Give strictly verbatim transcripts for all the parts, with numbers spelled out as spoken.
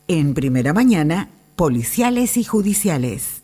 En Primera Mañana, policiales y judiciales.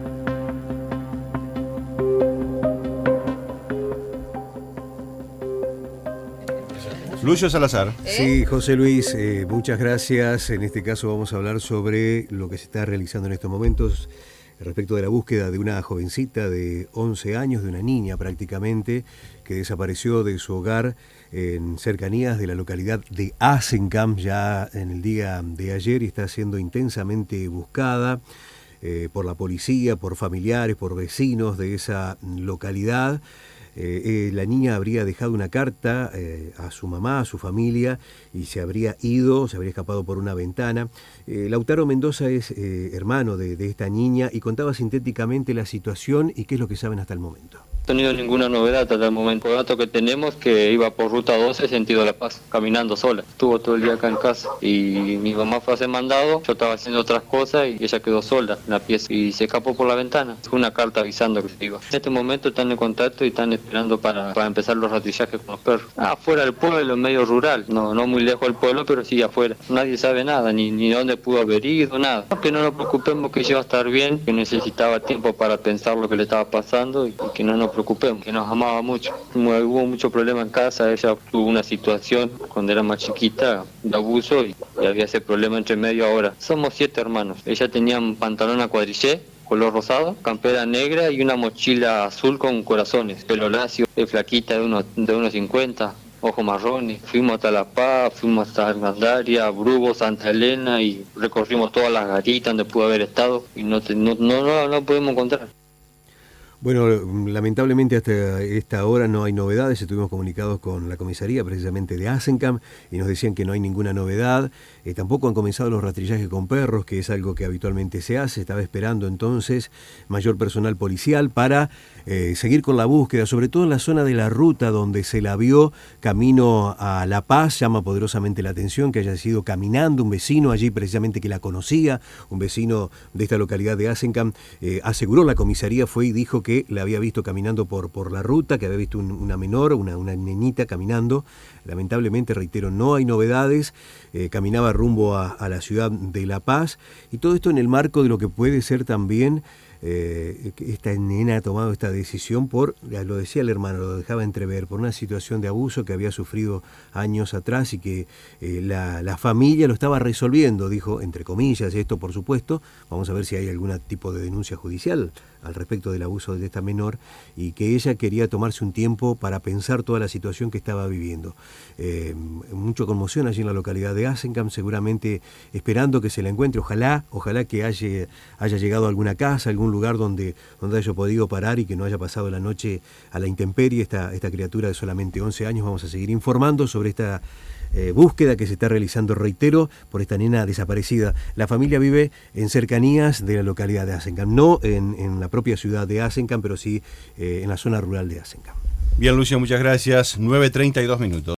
Lucio Salazar. Sí, José Luis, eh, muchas gracias. En este caso vamos a hablar sobre lo que se está realizando en estos momentos respecto de la búsqueda de una jovencita de once años, de una niña prácticamente, que desapareció de su hogar en cercanías de la localidad de Azencamp ya en el día de ayer y está siendo intensamente buscada eh, por la policía, por familiares, por vecinos de esa localidad. Eh, eh, la niña habría dejado una carta eh, a su mamá, a su familia, y se habría ido, se habría escapado por una ventana. Eh, Lautaro Mendoza es eh, hermano de, de esta niña y contaba sintéticamente la situación y qué es lo que saben hasta el momento. No he tenido ninguna novedad hasta el momento. El dato que tenemos que iba por ruta doce sentido La Paz, caminando sola. Estuvo todo el día acá en casa y mi mamá fue a hacer mandado, yo estaba haciendo otras cosas y ella quedó sola en la pieza y se escapó por la ventana. Fue una carta avisando que se iba. En este momento están en contacto y están esperando para, para empezar los ratillajes con los perros. Ah, afuera del pueblo, en medio rural, no no muy lejos del pueblo, pero sí afuera. Nadie sabe nada, ni, ni dónde pudo haber ido, nada. Que no nos preocupemos, que ella va a estar bien, que necesitaba tiempo para pensar lo que le estaba pasando y, y que no nos preocupemos, que nos amaba mucho. Hubo mucho problema en casa, ella tuvo una situación cuando era más chiquita de abuso y, y había ese problema entre medio ahora. Somos siete hermanos. Ella tenía un pantalón a cuadrillé, color rosado, campera negra y una mochila azul con corazones, pelo lacio, es flaquita de unos de unos cincuenta, ojos marrones. Fuimos hasta La Paz, fuimos hasta Argandaria, Brugo, Santa Elena y recorrimos todas las garitas donde pudo haber estado y no te, no, no, no, no pudimos encontrar. Bueno, lamentablemente hasta esta hora no hay novedades. Estuvimos comunicados con la comisaría precisamente de Azencamp y nos decían que no hay ninguna novedad. Eh, tampoco han comenzado los rastrillajes con perros, que es algo que habitualmente se hace. Estaba esperando entonces mayor personal policial para eh, seguir con la búsqueda, sobre todo en la zona de la ruta donde se la vio camino a La Paz. Llama poderosamente la atención que haya sido caminando un vecino allí precisamente que la conocía, un vecino de esta localidad de Azencamp. Eh, aseguró la comisaría, fue y dijo que la había visto caminando por, por la ruta, que había visto un, una menor, una, una niñita caminando. Lamentablemente, reitero, no hay novedades. Eh, caminaba rumbo a, a la ciudad de La Paz y todo esto en el marco de lo que puede ser también eh, esta nena ha tomado esta decisión por, lo decía el hermano, lo dejaba entrever, por una situación de abuso que había sufrido años atrás y que eh, la, la familia lo estaba resolviendo, dijo, entre comillas, esto por supuesto. Vamos a ver si hay algún tipo de denuncia judicial al respecto del abuso de esta menor y que ella quería tomarse un tiempo para pensar toda la situación que estaba viviendo. Eh, mucha conmoción allí en la localidad de Azencamp, seguramente esperando que se la encuentre, ojalá, ojalá que haya, haya llegado a alguna casa, algún lugar donde, donde haya podido parar y que no haya pasado la noche a la intemperie esta, esta criatura de solamente once años. Vamos a seguir informando sobre esta Eh, búsqueda que se está realizando, reitero, por esta nena desaparecida. La familia vive en cercanías de la localidad de Azencamp, no en, en la propia ciudad de Azencamp, pero sí eh, en la zona rural de Azencamp. Bien, Lucio, muchas gracias. nueve treinta y dos minutos.